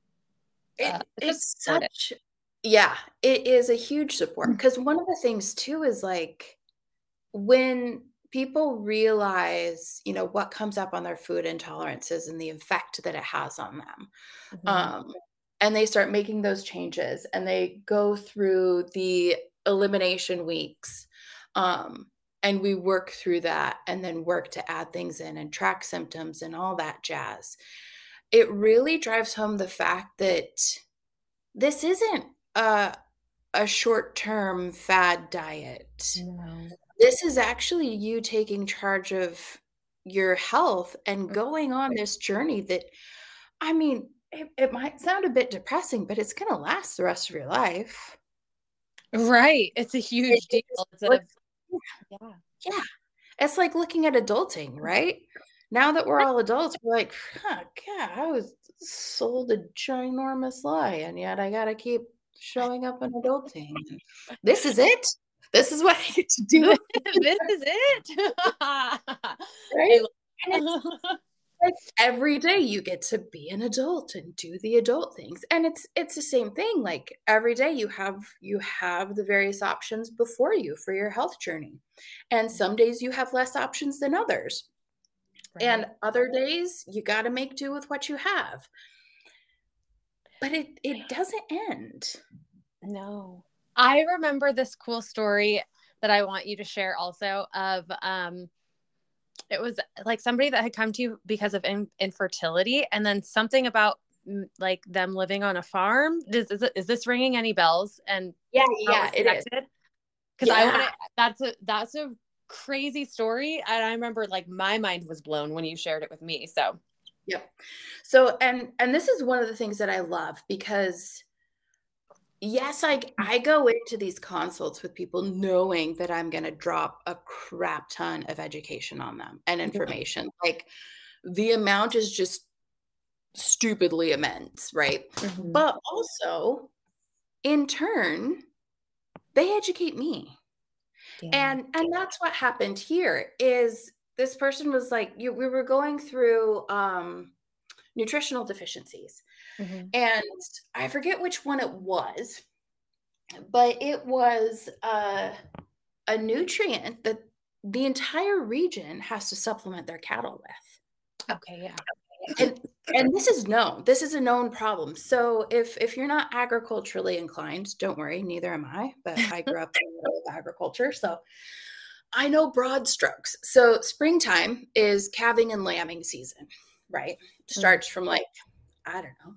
it's just it's important. such, yeah, it is a huge support. Because one of the things too is like when people realize, what comes up on their food intolerances and the effect that it has on them, Mhm. um, and they start making those changes and they go through the elimination weeks, um, and we work through that and then work to add things in and track symptoms and all that jazz. It really drives home the fact that this isn't a short-term fad diet. No. This is actually you taking charge of your health and going on this journey that, I mean, it might sound a bit depressing, but it's going to last the rest of your life. Right. It's a It huge deal. is It's a, yeah. yeah. It's like looking at adulting, right? Now that we're all adults, we're like, huh, God, I was sold a ginormous lie, and yet I got to keep showing up in adulting. This is it. This is what I get to do, This is it. I right? And it's love like every day you get to be an adult and do the adult things. And it's the same thing. Like every day you have the various options before you for your health journey. And some days you have less options than others. And Right. other days you got to make do with what you have. But it doesn't end. No. I remember this cool story that I want you to share also of it was like somebody that had come to you because of infertility and then something about like them living on a farm. Is this ringing any bells and Yeah, how it yeah, was it is. connected? Because I want Yeah. to, that's a crazy story. And I remember like my mind was blown when you shared it with me. So Yep. So and this is one of the things that I love because yes, I go into these consults with people knowing that I'm gonna drop a crap ton of education on them and information. Like, the amount is just stupidly immense, right? Mhm. But also, in turn, they educate me. Yeah. And that's what happened here is this person was like, we were going through, nutritional deficiencies, Mhm. and I forget which one it was, but it was, a nutrient that the entire region has to supplement their cattle with. Okay. Yeah. And this is known. This is a known problem. So if you're not agriculturally inclined, don't worry, neither am I, but I grew up in the middle of agriculture, so I know broad strokes. So springtime is calving and lambing season, right? Mhm. Starts from like, I don't know,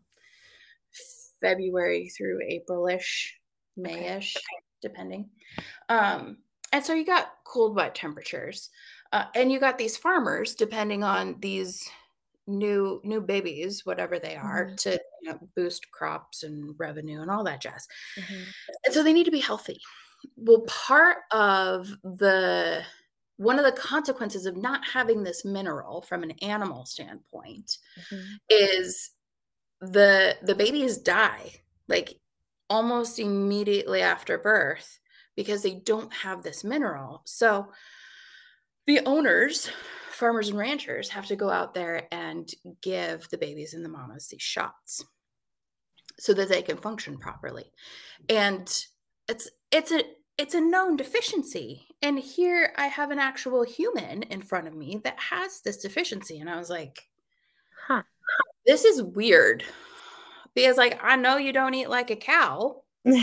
February through April-ish, Okay. May-ish, depending. Um, and so you got cold, wet temperatures. And you got these farmers, depending on these new babies, whatever they are, Mhm. to boost crops and revenue and all that jazz. Mhm. And so they need to be healthy. Well, part of the one of the consequences of not having this mineral from an animal standpoint Mhm. is the babies die like almost immediately after birth because they don't have this mineral. So the owners, farmers and ranchers, have to go out there and give the babies and the mamas these shots so that they can function properly. And it's a it's a known deficiency. And here I have an actual human in front of me that has this deficiency. And I was like, Huh. this is weird. Because like I know you don't eat like a cow.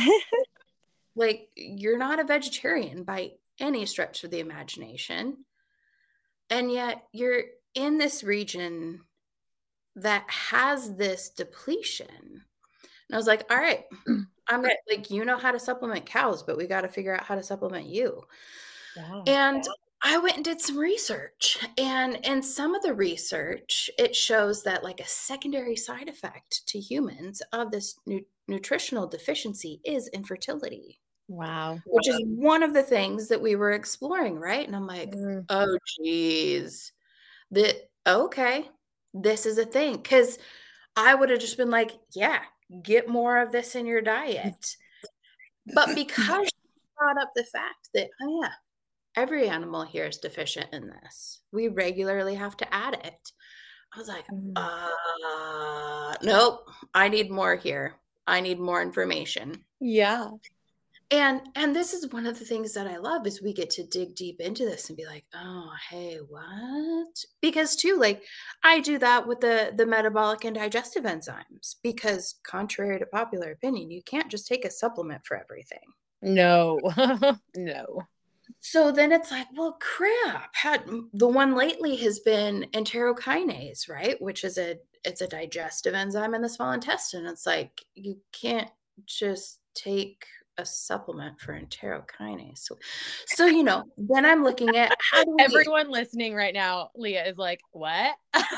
Like you're not a vegetarian by any stretch of the imagination. And yet you're in this region that has this depletion. And I was like, all right, I'm gonna, like, you know how to supplement cows, but we got to figure out how to supplement you. Wow. And I went and did some research. And in some of the research, it shows that like a secondary side effect to humans of this nutritional deficiency is infertility, Wow. which is one of the things that we were exploring, right? And I'm like, Mm. oh, geez, okay, this is a thing. Because I would have just been like, yeah, get more of this in your diet. But because you brought up the fact that, oh, yeah, every animal here is deficient in this, we regularly have to add it. I was like, Mm. nope, I need more here. I need more information. Yeah. And this is one of the things that I love is we get to dig deep into this and be like, oh, hey, what? Because too, like I do that with the metabolic and digestive enzymes because contrary to popular opinion, you can't just take a supplement for everything. No. No. So then it's like, well, crap. The one lately has been enterokinase, right? Which is it's a digestive enzyme in the small intestine. It's like you can't just take a supplement for enterokinase. So then I'm looking at how do we Everyone listening right now, Leah, is like, what?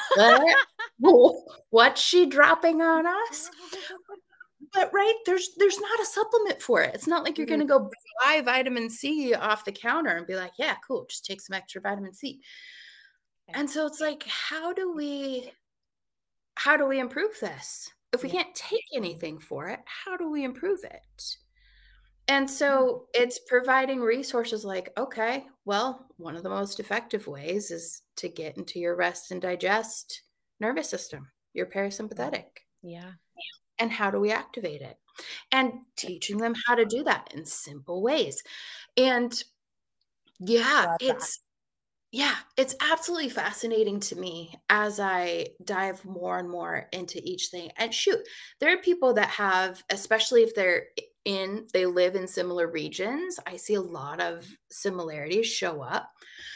what's she dropping on us? But right, there's not a supplement for it. It's not like you're going to go buy vitamin C off the counter and be like, yeah, cool, just take some extra vitamin C. And so it's like, how do we improve this? If we can't take anything for it, how do we improve it? And so it's providing resources like, okay, well, one of the most effective ways is to get into your rest and digest nervous system, your parasympathetic. Yeah. And how do we activate it? And teaching them how to do that in simple ways. And yeah, it's absolutely fascinating to me as I dive more and more into each thing. And shoot, there are people that have, especially if they live in similar regions, I see a lot of similarities show up.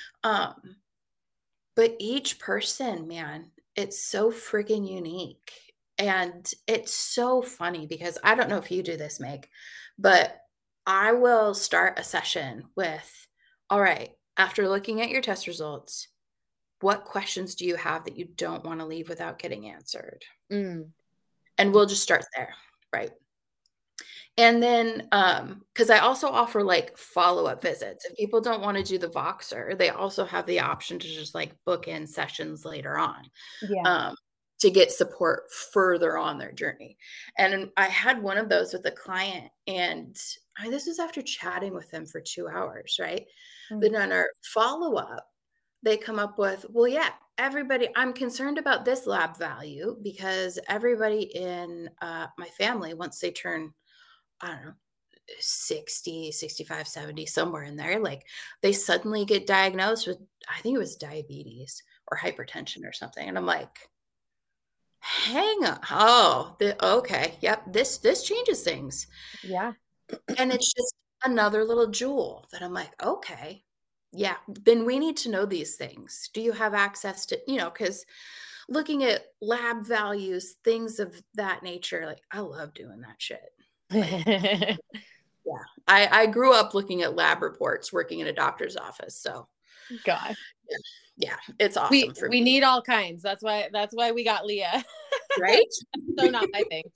But each person, man, it's so friggin' unique. And it's so funny because I don't know if you do this, Meg, but I will start a session with, all right, after looking at your test results, what questions do you have that you don't want to leave without getting answered? Mm. And we'll just start there, right? And then, because I also offer like follow-up visits. If people don't want to do the Voxer, they also have the option to just like book in sessions later on. Yeah. To get support further on their journey. And I had one of those with a client, and this was after chatting with them for 2 hours, right? Then on our follow-up, they come up with, well, yeah, everybody, I'm concerned about this lab value because everybody in my family, once they turn, I don't know, 60, 65, 70, somewhere in there, like they suddenly get diagnosed with, I think it was diabetes or hypertension or something. And I'm like, hang on. Oh, okay. Yep. This changes things. Yeah. And it's just another little jewel that I'm like, okay, yeah, then we need to know these things. Do you have access to, because looking at lab values, things of that nature, like I love doing that shit. Like, yeah. I grew up looking at lab reports working in a doctor's office. So God. Yeah, it's awesome for We me. need all kinds. That's why we got Leah. Right? So not my thing.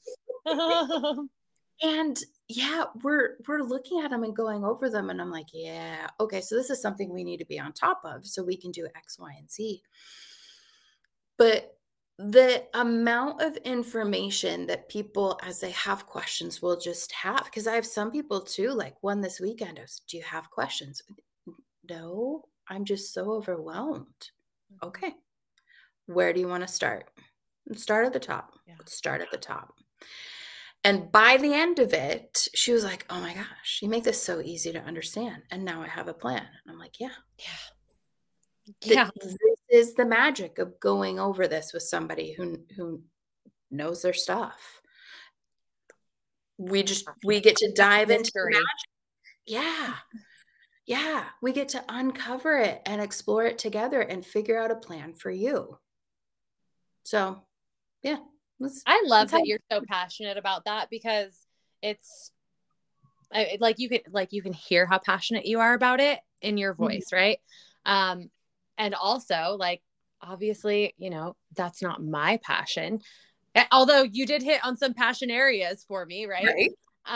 And yeah, we're looking at them and going over them. And I'm like, yeah, okay, so this is something we need to be on top of so we can do X, Y, and Z. But the amount of information that people, as they have questions, will just have, because I have some people too, like one this weekend, I was, do you have questions? No, I'm just so overwhelmed. Okay. Where do you want to start? Start at the top. Yeah. Let's start at the top. And by the end of it, she was like, oh my gosh, you make this so easy to understand. And now I have a plan. And I'm like, yeah. Yeah. This is the magic of going over this with somebody who knows their stuff. We get to dive into the magic. Yeah. Yeah. We get to uncover it and explore it together and figure out a plan for you. So, yeah. I love that you're so passionate about that, because it's like you can hear how passionate you are about it in your voice, right? And also, like, obviously, that's not my passion. Although you did hit on some passion areas for me, right?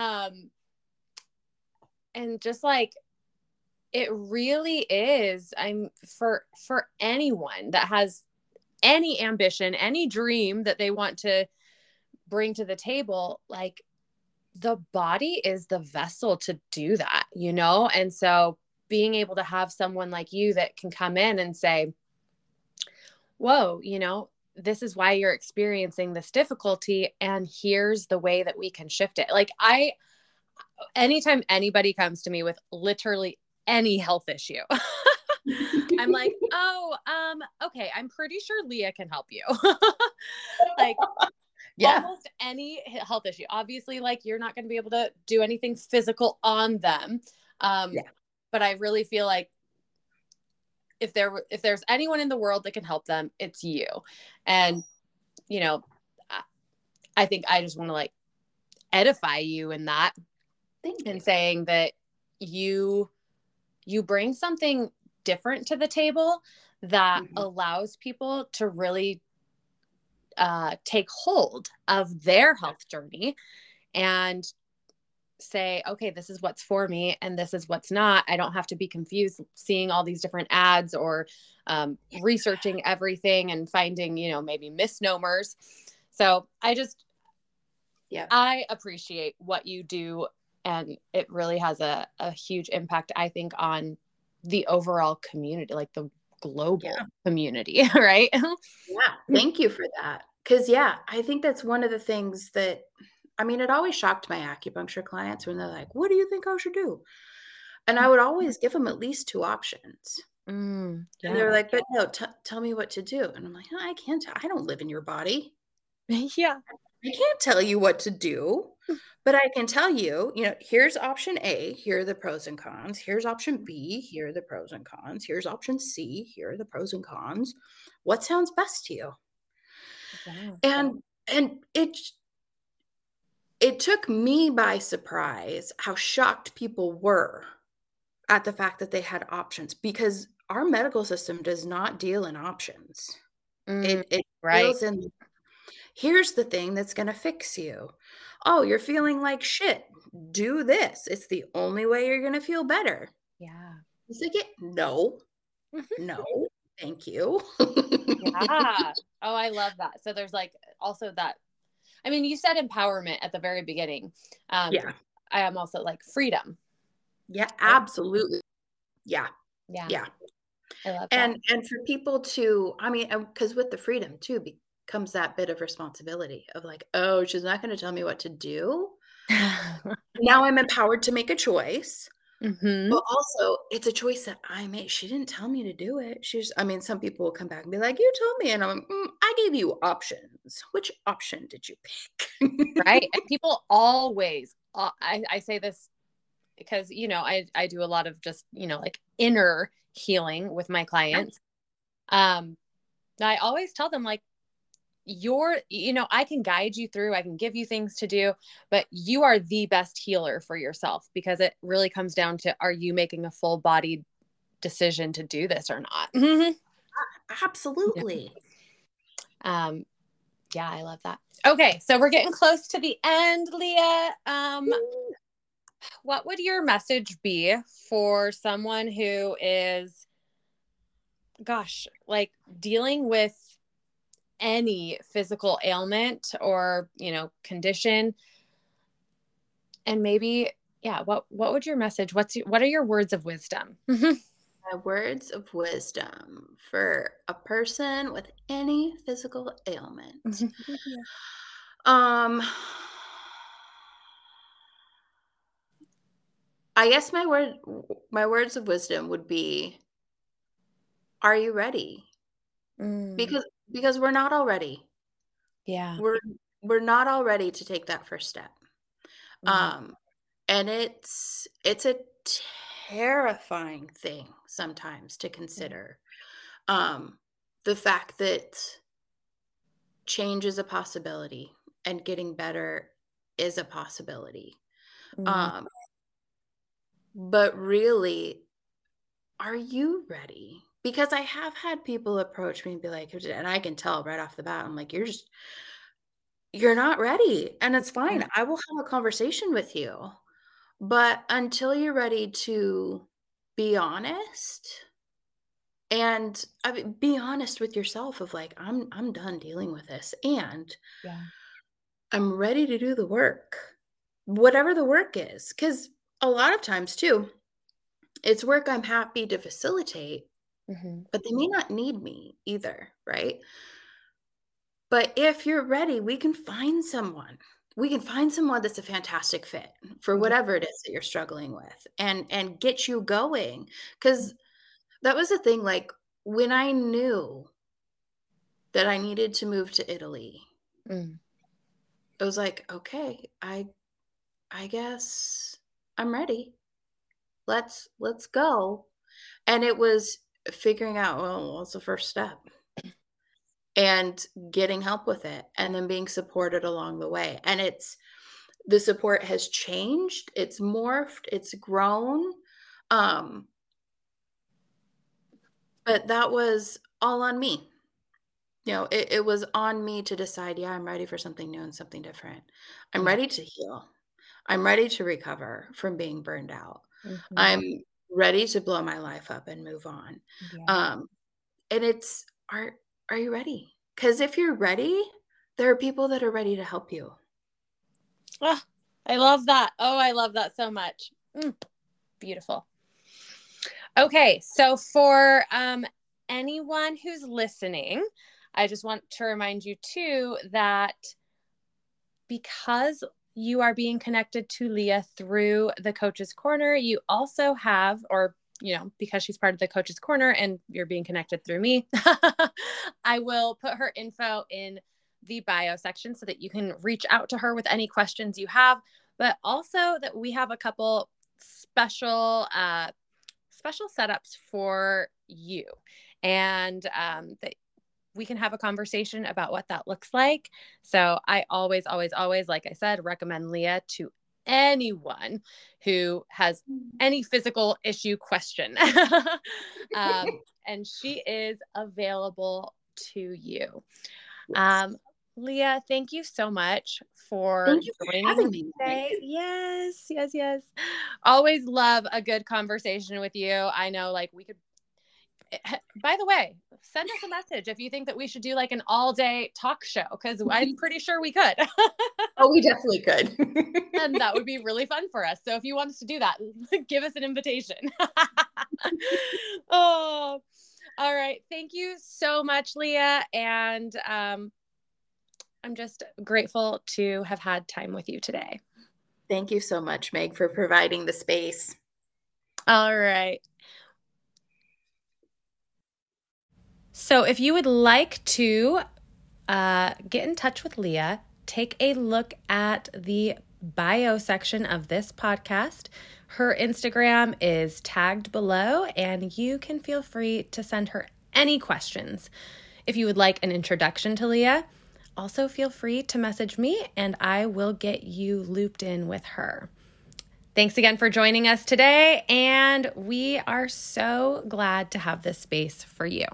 And just like, it really is, for anyone that has any ambition, any dream that they want to bring to the table, like, the body is the vessel to do that, And so being able to have someone like you that can come in and say, whoa, this is why you're experiencing this difficulty, and here's the way that we can shift it. Like, anytime anybody comes to me with literally any health issue, I'm like, oh, okay, I'm pretty sure Leah can help you. Like, almost any health issue. Obviously, like, you're not going to be able to do anything physical on them. But I really feel like if there's anyone in the world that can help them, it's you. And, I think I just want to, like, edify you in that. And saying that you bring something different to the table that allows people to really take hold of their health journey and say, okay, this is what's for me and this is what's not. I don't have to be confused seeing all these different ads or researching everything and finding, maybe misnomers. So I appreciate what you do, and it really has a huge impact, I think, on the overall community, like the global community, right? Thank you for that. Because, I think that's one of the things that, it always shocked my acupuncture clients when they're like, what do you think I should do? And I would always give them at least 2 options. And they're like, but no, tell me what to do. And I'm like, I can't I don't live in your body. Yeah. I can't tell you what to do, but I can tell you, here's option A, here are the pros and cons. Here's option B, here are the pros and cons. Here's option C, here are the pros and cons. What sounds best to you? And it took me by surprise how shocked people were at the fact that they had options, because our medical system does not deal in options. It deals in, here's the thing that's going to fix you. Oh, you're feeling like shit. Do this. It's the only way you're going to feel better. Yeah. It's like, no, thank you. Yeah. Oh, I love that. So there's, like, also that, you said empowerment at the very beginning. I am also like freedom. Yeah, absolutely. Yeah. I love that. And for people to, because with the freedom too comes that bit of responsibility of like, oh, she's not going to tell me what to do. Now I'm empowered to make a choice. But also, it's a choice that I made. She didn't tell me to do it. Some people will come back and be like, you told me. And I'm like, I gave you options. Which option did you pick? Right. And people always, I say this because, I do a lot of just, like, inner healing with my clients. I always tell them, like, I can guide you through, I can give you things to do, but you are the best healer for yourself, because it really comes down to, are you making a full bodied decision to do this or not? Absolutely. Yeah, I love that. Okay. So we're getting close to the end, Leah. What would your message be for someone who is, like, dealing with any physical ailment or, condition. And maybe, yeah, what would your message, what are your words of wisdom? My words of wisdom for a person with any physical ailment. Yeah. I guess my words of wisdom would be, are you ready? Mm, Because we're not all ready. yeah. We're not all ready to take that first step. Mhm. Um, and it's a terrifying thing sometimes to Yeah. consider. The fact that change is a possibility and getting better is a possibility. Mm, Um, but really, are you ready? Because I have had people approach me and be like, and I can tell right off the bat, I'm like, you're not ready. And it's yeah. fine. I will have a conversation with you. But until you're ready to be honest, and I mean, be honest with yourself of like, I'm done dealing with this and Yeah. I'm ready to do the work. Whatever the work is. Cause a lot of times too, it's work I'm happy to facilitate, Mhm. but they may not need me either, right? But if you're ready, we can find someone. We can find someone that's a fantastic fit for Yeah. whatever it is that you're struggling with and get you going. Cause that was the thing, like, when I knew that I needed to move to Italy, Mm. it was like, "Okay, I guess I'm ready. Let's go." And it was figuring out, well, what's the first step? And getting help with it, and then being supported along the way. And the support has changed, it's morphed, it's grown, um, but that was all on me. It was on me to decide, yeah, I'm ready for something new and something different. I'm Yeah. ready to heal. I'm ready to recover from being burned out. Mhm. I'm ready to blow my life up and move on. Yeah. Um, and it's are you ready? Because if you're ready, there are people that are ready to help you. Oh, I love that. Oh, I love that so much. Beautiful. Okay, so for anyone who's listening, I just want to remind you too that because you are being connected to Leah through the Coach's Corner, you also have, or because she's part of the Coach's Corner and you're being connected through me, I will put her info in the bio section so that you can reach out to her with any questions you have, but also that we have a couple special setups for you, and that we can have a conversation about what that looks like. So I always, always, always, like I said, recommend Leah to anyone who has any physical issue question. And she is available to you. Yes. Um, Leah, thank you so much for Thank you for joining having me me, Meg. today. Yes, yes, yes. Always love a good conversation with you. I know, like, we could, by the way, send us a message if you think that we should do like an all day talk show, because I'm pretty sure we could. Oh, we definitely could. And that would be really fun for us. So if you want us to do that, give us an invitation. Oh, all right. Thank you so much, Leah. And I'm just grateful to have had time with you today. Thank you so much, Meg, for providing the space. All right. So if you would like to get in touch with Leah, take a look at the bio section of this podcast. Her Instagram is tagged below, and you can feel free to send her any questions. If you would like an introduction to Leah, also feel free to message me and I will get you looped in with her. Thanks again for joining us today, and we are so glad to have this space for you.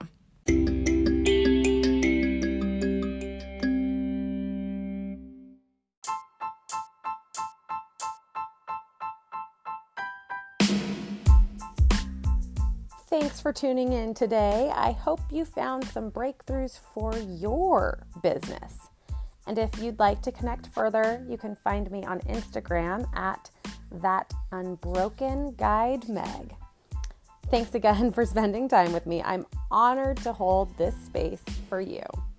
Thanks Thanks for tuning in today. I hope you found some breakthroughs for your business. And if you'd like to connect further, you can find me on Instagram at thatunbrokenguidemeg. Thanks again for spending time with me. I'm honored to hold this space for you.